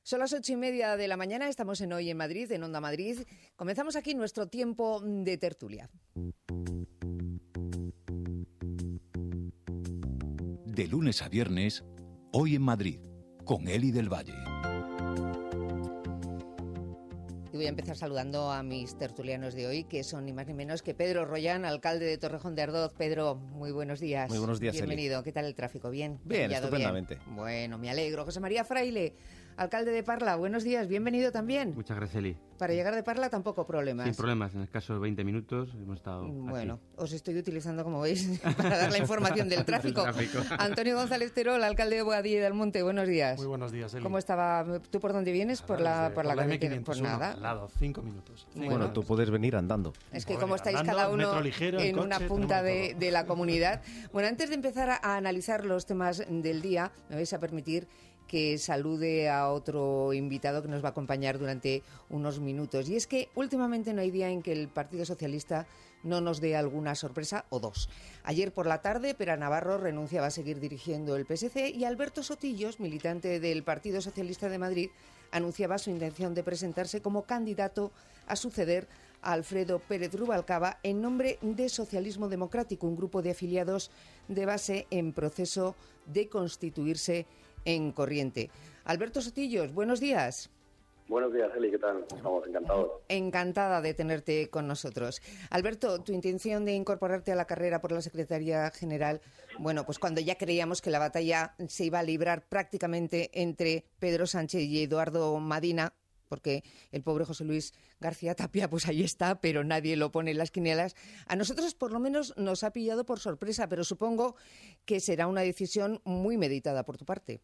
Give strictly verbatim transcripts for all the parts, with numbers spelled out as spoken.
Son las ocho y media de la mañana, estamos en Hoy en Madrid, en Onda Madrid. Comenzamos aquí nuestro tiempo de tertulia. De lunes a viernes, Hoy en Madrid, con Eli del Valle. Y voy a empezar saludando a mis tertulianos de hoy, que son ni más ni menos que Pedro Rollán, alcalde de Torrejón de Ardoz. Pedro, muy buenos días. Muy buenos días, Bienvenido. Eli. ¿Qué tal el tráfico? ¿Bien? Bien, ¿Pillado estupendamente. bien? Bueno, me alegro. José María Fraile, alcalde de Parla. Buenos días, bienvenido también. Muchas gracias, Eli. Para llegar de Parla tampoco problemas. Sin problemas, en escasos veinte minutos hemos estado Bueno, aquí. os estoy utilizando, como veis, para dar la información del tráfico. Del tráfico. Antonio González Terol, alcalde de Boadilla del Monte. Buenos días. Muy buenos días, Eli. ¿Cómo estaba? ¿Tú por dónde vienes? Por la, por la M carretera. quinientos Pues uno, nada. al lado, cinco minutos. Cinco Bueno, Bueno, tú puedes venir andando. Es que Joder, como estáis andando, cada uno metro ligero, en en coche, una punta tenemos de, todo. de la comunidad. Bueno, antes de empezar a, a analizar los temas del día, me vais a permitir que salude a otro invitado que nos va a acompañar durante unos minutos. Y es que últimamente no hay día en que el Partido Socialista no nos dé alguna sorpresa o dos. Ayer por la tarde, Pera Navarro renunciaba a seguir dirigiendo el P S C y Alberto Sotillos, militante del Partido Socialista de Madrid, anunciaba su intención de presentarse como candidato a suceder a Alfredo Pérez Rubalcaba en nombre de Socialismo Democrático, un grupo de afiliados de base en proceso de constituirse en corriente. Alberto Sotillos, buenos días. Buenos días, Eli, ¿qué tal? Estamos encantados. Encantada de tenerte con nosotros. Alberto, tu intención de incorporarte a la carrera por la Secretaría General, bueno, pues cuando ya creíamos que la batalla se iba a librar prácticamente entre Pedro Sánchez y Eduardo Madina, porque el pobre José Luis García Tapia, pues ahí está, pero nadie lo pone en las quinielas. A nosotros por lo menos nos ha pillado por sorpresa, pero supongo que será una decisión muy meditada por tu parte.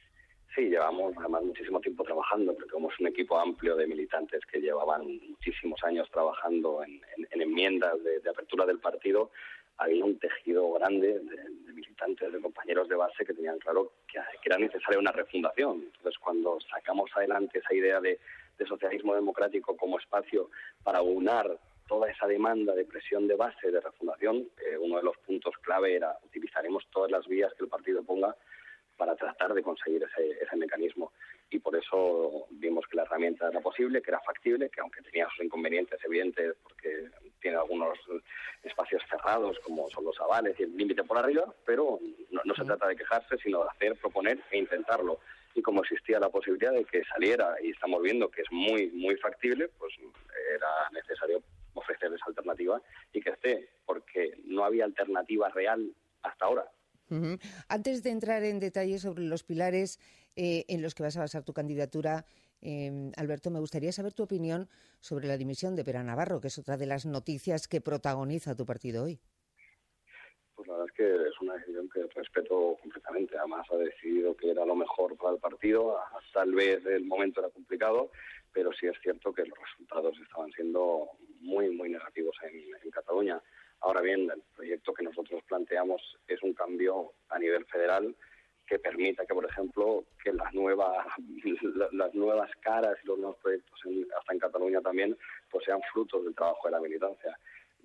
Sí, llevamos además muchísimo tiempo trabajando, porque como es un equipo amplio de militantes que llevaban muchísimos años trabajando en, en, en enmiendas de, de apertura del partido, había un tejido grande de, de militantes, de compañeros de base que tenían claro que, que era necesaria una refundación. Entonces, cuando sacamos adelante esa idea de, de socialismo democrático como espacio para aunar toda esa demanda de presión de base, de refundación, eh, uno de los puntos clave era utilizaremos todas las vías que el partido ponga para tratar de conseguir ese, ese mecanismo. Y por eso vimos que la herramienta era posible, que era factible, que aunque tenía sus inconvenientes evidentes, porque tiene algunos espacios cerrados, como son los avales y el límite por arriba, pero no, no se trata de quejarse, sino de hacer, proponer e intentarlo. Y como existía la posibilidad de que saliera, y estamos viendo que es muy, muy factible, pues era necesario ofrecer esa alternativa y que esté, porque no había alternativa real hasta ahora. Uh-huh. Antes de entrar en detalle sobre los pilares eh, en los que vas a basar tu candidatura, eh, Alberto, me gustaría saber tu opinión sobre la dimisión de Pera Navarro, que es otra de las noticias que protagoniza tu partido hoy. Pues la verdad es que es una decisión que respeto completamente. Además ha decidido que era lo mejor para el partido. Tal vez el momento era complicado, pero sí es cierto que los resultados estaban siendo muy, muy negativos en, en Cataluña. Ahora bien, el proyecto que nosotros planteamos es un cambio a nivel federal que permita que, por ejemplo, que las nuevas las nuevas caras y los nuevos proyectos en, hasta en Cataluña también pues sean frutos del trabajo de la militancia.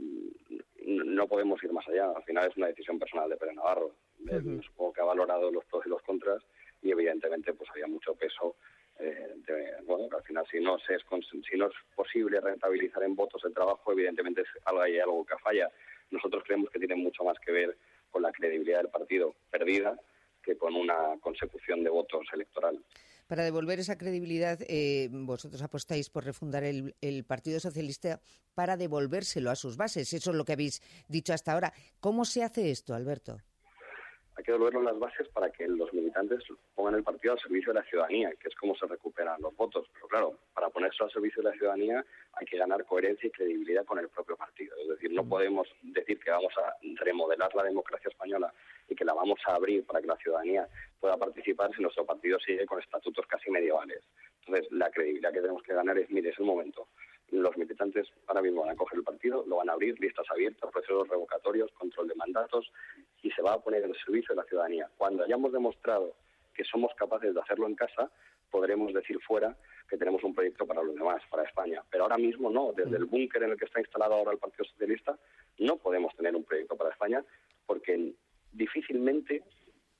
No podemos ir más allá. Al final es una decisión personal de Pera Navarro. Uh-huh. Supongo que ha valorado los pros y los contras y evidentemente pues había mucho peso. Eh, de, bueno, al final si no, se es, si no es posible rentabilizar en votos el trabajo, evidentemente es algo, hay algo que falla. Nosotros creemos que tiene mucho más que ver con la credibilidad del partido perdida que con una consecución de votos electoral. Para devolver esa credibilidad, eh, vosotros apostáis por refundar el, el Partido Socialista para devolvérselo a sus bases. Eso es lo que habéis dicho hasta ahora. ¿Cómo se hace esto, Alberto? Hay que devolverlo las bases para que los militantes pongan el partido al servicio de la ciudadanía, que es como se recuperan los votos. Pero claro, para ponerse al servicio de la ciudadanía hay que ganar coherencia y credibilidad con el propio partido. Es decir, no podemos decir que vamos a remodelar la democracia española y que la vamos a abrir para que la ciudadanía pueda participar si nuestro partido sigue con estatutos casi medievales. Entonces, la credibilidad que tenemos que ganar es, mire, es el momento. Los militantes ahora mismo van a coger el partido, lo van a abrir, listas abiertas, procesos revocatorios, control de mandatos, y se va a poner en el servicio de la ciudadanía. Cuando hayamos demostrado que somos capaces de hacerlo en casa, podremos decir fuera que tenemos un proyecto para los demás, para España. Pero ahora mismo no, desde el búnker en el que está instalado ahora el Partido Socialista, no podemos tener un proyecto para España porque difícilmente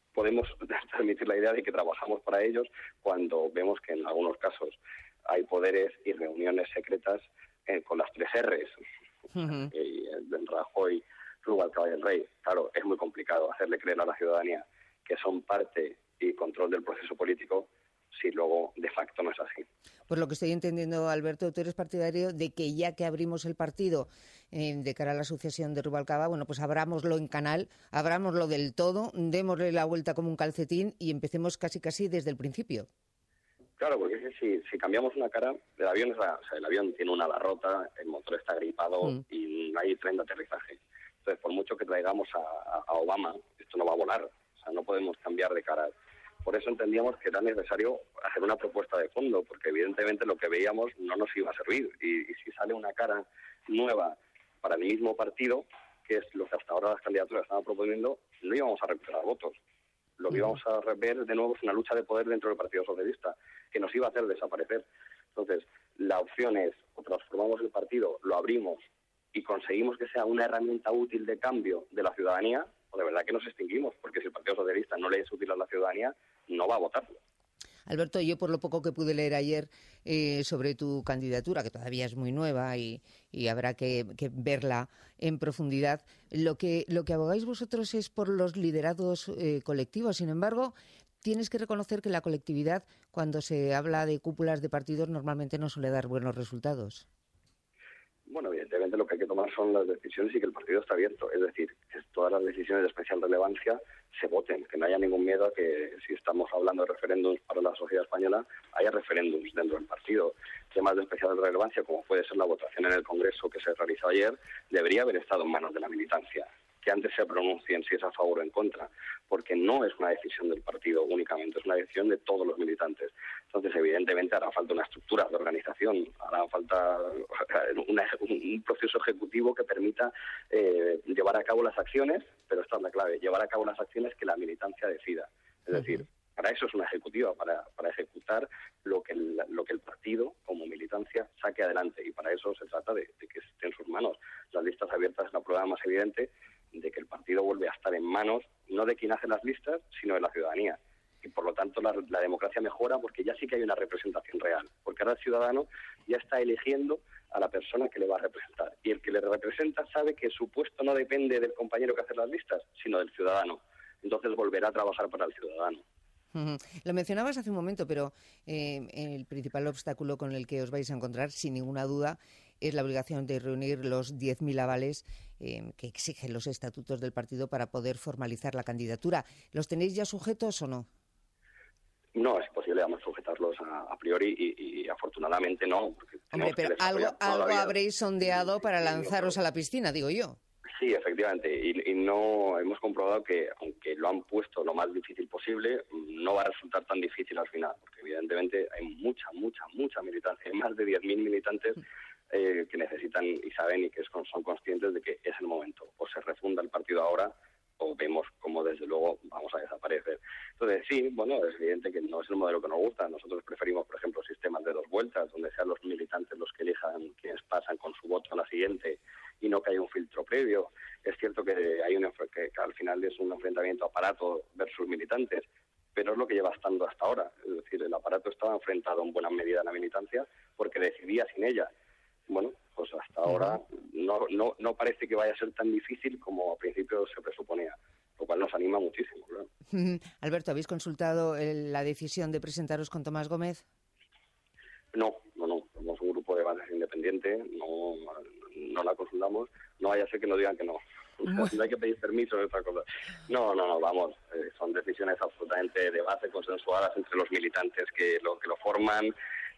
podemos transmitir la idea de que trabajamos para ellos cuando vemos que en algunos casos hay poderes y reuniones secretas eh, con las tres R's, uh-huh. y el Rajoy, Rubalcaba y el Rey. Claro, es muy complicado hacerle creer a la ciudadanía que son parte y control del proceso político si luego de facto no es así. Pues lo que estoy entendiendo, Alberto, tú eres partidario de que ya que abrimos el partido eh, de cara a la sucesión de Rubalcaba, bueno, pues abrámoslo en canal, abrámoslo del todo, démosle la vuelta como un calcetín y empecemos casi casi desde el principio. Claro, porque es que si, si cambiamos una cara, el avión, es la, o sea, el avión tiene una ala rota, el motor está gripado mm. y no hay tren de aterrizaje. Entonces, por mucho que traigamos a, a Obama, esto no va a volar. O sea, no podemos cambiar de cara. Por eso entendíamos que era necesario hacer una propuesta de fondo, porque evidentemente lo que veíamos no nos iba a servir. Y, y si sale una cara nueva para el mismo partido, que es lo que hasta ahora las candidaturas estaban proponiendo, no íbamos a recuperar votos. Lo que íbamos a ver de nuevo es una lucha de poder dentro del Partido Socialista, que nos iba a hacer desaparecer. Entonces, la opción es, o transformamos el partido, lo abrimos y conseguimos que sea una herramienta útil de cambio de la ciudadanía, o de verdad que nos extinguimos, porque si el Partido Socialista no le es útil a la ciudadanía, no va a votarlo. Alberto, yo por lo poco que pude leer ayer eh, sobre tu candidatura, que todavía es muy nueva y, y habrá que, que verla en profundidad, lo que, lo que abogáis vosotros es por los liderados eh, colectivos. Sin embargo, tienes que reconocer que la colectividad, cuando se habla de cúpulas de partidos, normalmente no suele dar buenos resultados. Bueno, evidentemente lo que hay que tomar son las decisiones y que el partido está abierto. Es decir, que todas las decisiones de especial relevancia se voten, que no haya ningún miedo a que, si estamos hablando de referéndums para la sociedad española, haya referéndums dentro del partido. Temas de especial relevancia, como puede ser la votación en el Congreso que se realizó ayer, debería haber estado en manos de la militancia, que antes se pronuncien si es a favor o en contra, porque no es una decisión del partido únicamente, es una decisión de todos los militantes. Entonces, evidentemente, hará falta una estructura de organización, hará falta una, un proceso ejecutivo que permita eh, llevar a cabo las acciones, pero esta es la clave, llevar a cabo las acciones que la militancia decida. Es decir, para eso es una ejecutiva, para, para ejecutar lo que, el, lo que el partido, como militancia, saque adelante. Y para eso se trata de, de que esté en sus manos. Las listas abiertas es la prueba más evidente de que el partido vuelve a estar en manos, no de quien hace las listas, sino de la ciudadanía. Y por lo tanto la, la democracia mejora porque ya sí que hay una representación real. Porque ahora el ciudadano ya está eligiendo a la persona que le va a representar. Y el que le representa sabe que su puesto no depende del compañero que hace las listas, sino del ciudadano. Entonces volverá a trabajar para el ciudadano. Uh-huh. Lo mencionabas hace un momento, pero eh, el principal obstáculo con el que os vais a encontrar, sin ninguna duda, es la obligación de reunir los diez mil avales eh, que exigen los estatutos del partido para poder formalizar la candidatura. ¿Los tenéis ya sujetos o no? No, es posible además sujetarlos a, a priori y, y afortunadamente no. Hombre, pero algo, algo habréis sondeado para lanzaros a la piscina, digo yo. Sí, efectivamente, y, y no hemos comprobado que, aunque lo han puesto lo más difícil posible, no va a resultar tan difícil al final, porque evidentemente hay mucha, mucha, mucha militancia, hay más de diez mil militantes eh, que necesitan y saben y que son conscientes de que es el momento. O se refunda el partido ahora, o vemos cómo desde luego vamos a desaparecer. Entonces sí, bueno, es evidente que no es el modelo que nos gusta. Nosotros preferimos, por ejemplo, sistemas de dos vueltas, donde sean los militantes los que elijan quienes pasan con su voto a la siguiente y no que haya un filtro previo. Es cierto que hay un que, que al final es un enfrentamiento aparato versus militantes, pero es lo que lleva estando hasta ahora. Es decir, el aparato estaba enfrentado en buena medida a la militancia porque decidía sin ella. Bueno, pues hasta ahora no, no, no parece que vaya a ser tan difícil como al principio se presuponía, lo cual nos anima muchísimo. Claro. Alberto, ¿habéis consultado el, la decisión de presentaros con Tomás Gómez? No, no, no. Somos un grupo de bases independiente, no, no la consultamos. No vaya a ser que nos digan que no. Bueno. No hay que pedir permiso de otra cosa. No, no, no, vamos. Eh, son decisiones absolutamente de base, consensuadas entre los militantes que lo, que lo forman,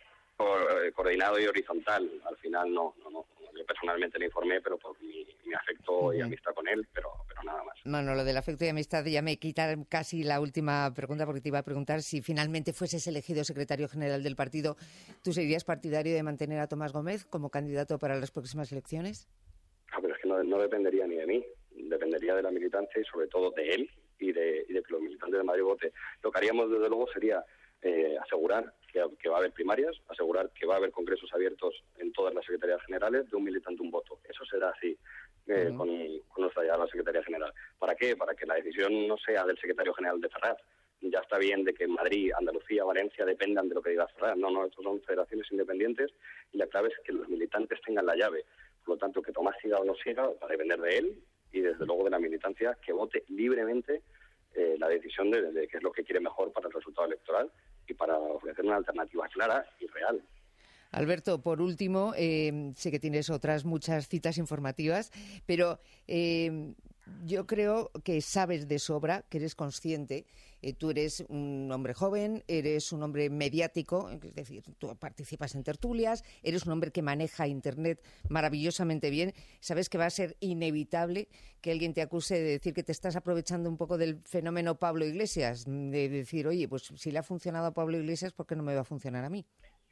coordinado y horizontal. Al final no, no, no. Yo personalmente le informé, pero por mi, mi afecto y amistad con él, pero, pero nada más. Bueno, lo del afecto y amistad ya me quita casi la última pregunta, porque te iba a preguntar si finalmente fueses elegido secretario general del partido, ¿tú serías partidario de mantener a Tomás Gómez como candidato para las próximas elecciones? Ah, pero es que no, no dependería ni de mí, dependería de la militancia y sobre todo de él y de, y de que los militantes de Madrid voten. Lo que haríamos desde luego sería eh, asegurar que, que va a haber primarias, asegurar que va a haber congresos abiertos en todas las secretarías generales, de un militante un voto. Eso será así. eh, uh-huh. con, con nuestra llegada a la Secretaría General. ¿Para qué? Para que la decisión no sea del secretario general de Ferraz. Ya está bien de que Madrid, Andalucía, Valencia dependan de lo que diga Ferraz. No, no, estos son federaciones independientes y la clave es que los militantes tengan la llave. Por lo tanto, que Tomás siga o no siga va a depender de él y desde luego de la militancia que vote libremente eh, la decisión de, de qué es lo que quiere mejor para el resultado electoral y para ofrecer una alternativa clara y real. Alberto, por último, eh, sé que tienes otras muchas citas informativas, pero eh, yo creo que sabes de sobra, que eres consciente, eh, tú eres un hombre joven, eres un hombre mediático, es decir, tú participas en tertulias, eres un hombre que maneja Internet maravillosamente bien, sabes que va a ser inevitable que alguien te acuse de decir que te estás aprovechando un poco del fenómeno Pablo Iglesias, de decir, oye, pues si le ha funcionado a Pablo Iglesias, ¿por qué no me va a funcionar a mí?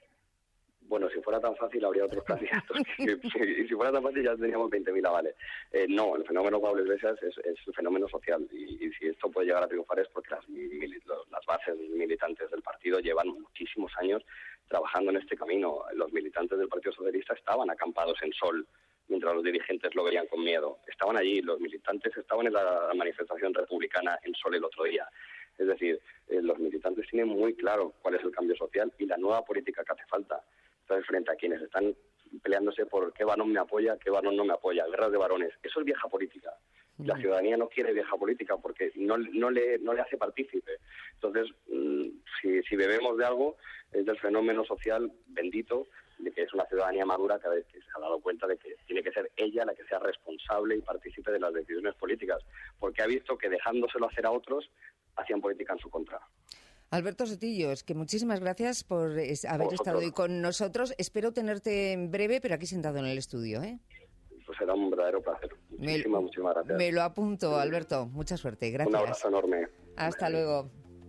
Bueno, si fuera tan fácil habría otros candidatos. Y si fuera tan fácil ya teníamos veinte mil avales. Eh, no, el fenómeno Pablo Iglesias es, es un fenómeno social y, y si esto puede llegar a triunfar es porque las, las bases militantes del partido llevan muchísimos años trabajando en este camino. Los militantes del Partido Socialista estaban acampados en Sol mientras los dirigentes lo veían con miedo. Estaban allí, los militantes estaban en la manifestación republicana en Sol el otro día. Es decir, eh, los militantes tienen muy claro cuál es el cambio social y la nueva política que hace falta. Entonces, frente a quienes están peleándose por qué varón me apoya, qué varón no me apoya, guerras de varones, eso es vieja política. La ciudadanía no quiere vieja política porque no, no, le, no le hace partícipe. Entonces, si, si bebemos de algo, es del fenómeno social bendito, de que es una ciudadanía madura cada vez que se ha dado cuenta de que tiene que ser ella la que sea responsable y partícipe de las decisiones políticas, porque ha visto que dejándoselo hacer a otros, hacían política en su contra. Alberto Sotillos, que muchísimas gracias por haber Vosotros. estado hoy con nosotros. Espero tenerte en breve, pero aquí sentado en el estudio, ¿eh? Pues será un verdadero placer. Muchísimas, me, muchísimas gracias. Me lo apunto, Alberto. Mucha suerte. Gracias. Un abrazo enorme. Hasta luego.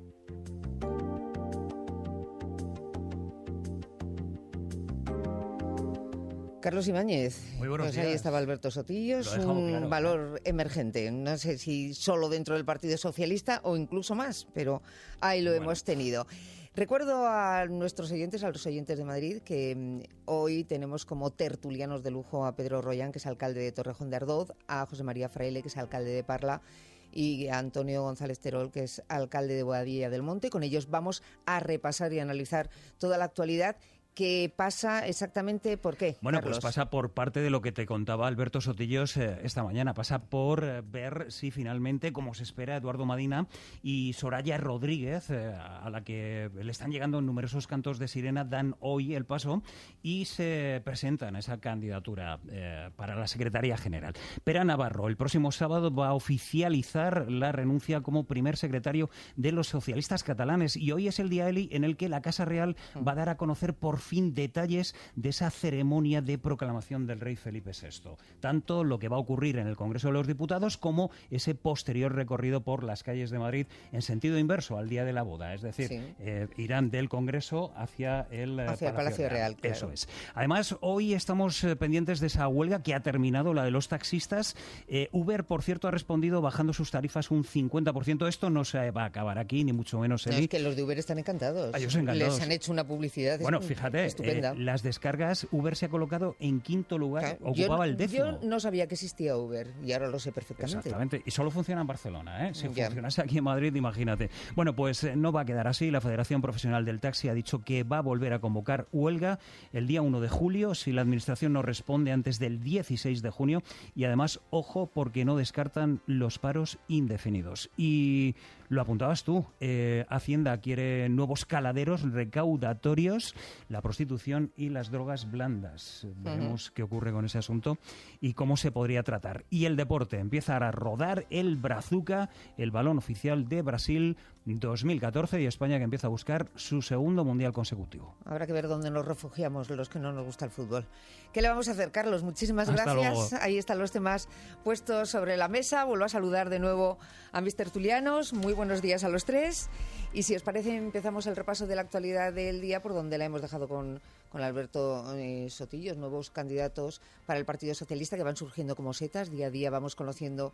Carlos Ibáñez, muy buenos pues días. Ahí estaba Alberto Sotillos, un claro, valor claro. emergente. No sé si solo dentro del Partido Socialista o incluso más, pero ahí lo bueno. hemos tenido. Recuerdo a nuestros oyentes, a los oyentes de Madrid, que um, hoy tenemos como tertulianos de lujo a Pedro Royán, que es alcalde de Torrejón de Ardoz, a José María Fraile, que es alcalde de Parla, y a Antonio González Terol, que es alcalde de Boadilla del Monte. Con ellos vamos a repasar y analizar toda la actualidad. ¿Qué pasa exactamente? ¿Por qué? Bueno, Carlos? Pues pasa por parte de lo que te contaba Alberto Sotillos eh, esta mañana. Pasa por eh, ver si finalmente, como se espera, Eduardo Madina y Soraya Rodríguez, eh, a la que le están llegando numerosos cantos de sirena, dan hoy el paso y se presentan esa candidatura eh, para la Secretaría General. Pere Navarro, el próximo sábado va a oficializar la renuncia como primer secretario de los socialistas catalanes y hoy es el día, Eli, en el que la Casa Real va a dar a conocer por fin detalles de esa ceremonia de proclamación del rey Felipe sexto. Tanto lo que va a ocurrir en el Congreso de los Diputados como ese posterior recorrido por las calles de Madrid en sentido inverso al día de la boda. Es decir, sí. eh, irán del Congreso hacia el, hacia el Palacio Real. Real claro. Eso es. Además, hoy estamos eh, pendientes de esa huelga que ha terminado, la de los taxistas. Eh, Uber, por cierto, ha respondido bajando sus tarifas un cincuenta por ciento. Esto no se va a acabar aquí, ni mucho menos. No, es que los de Uber están encantados. Ah, ellos encantados. Les han hecho una publicidad. Bueno, fíjate. Eh, las descargas, Uber se ha colocado en quinto lugar, claro, ocupaba yo, el décimo. Yo no sabía que existía Uber y ahora lo sé perfectamente. Exactamente, y solo funciona en Barcelona, ¿eh? Si ya. funcionase aquí en Madrid, imagínate. Bueno, pues eh, no va a quedar así. La Federación Profesional del Taxi ha dicho que va a volver a convocar huelga el día uno de julio si la Administración no responde antes del dieciséis de junio y además, ojo, porque no descartan los paros indefinidos. Y lo apuntabas tú, eh, Hacienda quiere nuevos caladeros recaudatorios, la prostitución y las drogas blandas. Uh-huh. Veremos qué ocurre con ese asunto y cómo se podría tratar. Y el deporte, empieza a rodar el Brazuca, el balón oficial de Brasil dos mil catorce, y España que empieza a buscar su segundo mundial consecutivo. Habrá que ver dónde nos refugiamos los que no nos gusta el fútbol. ¿Qué le vamos a hacer, Carlos? Muchísimas Hasta gracias. Luego. Ahí están los temas puestos sobre la mesa. Vuelvo a saludar de nuevo a mis tertulianos. Muy buenos días a los tres. Y si os parece, empezamos el repaso de la actualidad del día por donde la hemos dejado con, con Alberto eh, Sotillos, nuevos candidatos para el Partido Socialista que van surgiendo como setas. Día a día vamos conociendo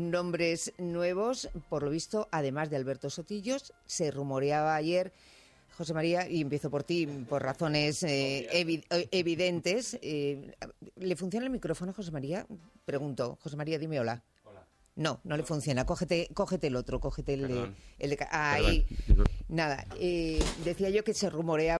nombres nuevos. Por lo visto, además de Alberto Sotillos, se rumoreaba ayer José María, y empiezo por ti, por razones eh, evi evidentes. Eh, ¿Le funciona el micrófono, José María? Pregunto. José María, dime hola. Hola. No, no le funciona. Cógete, cógete el otro, cógete el de... Perdón. El de ahí. Perdón. Nada, eh, decía yo que se rumorea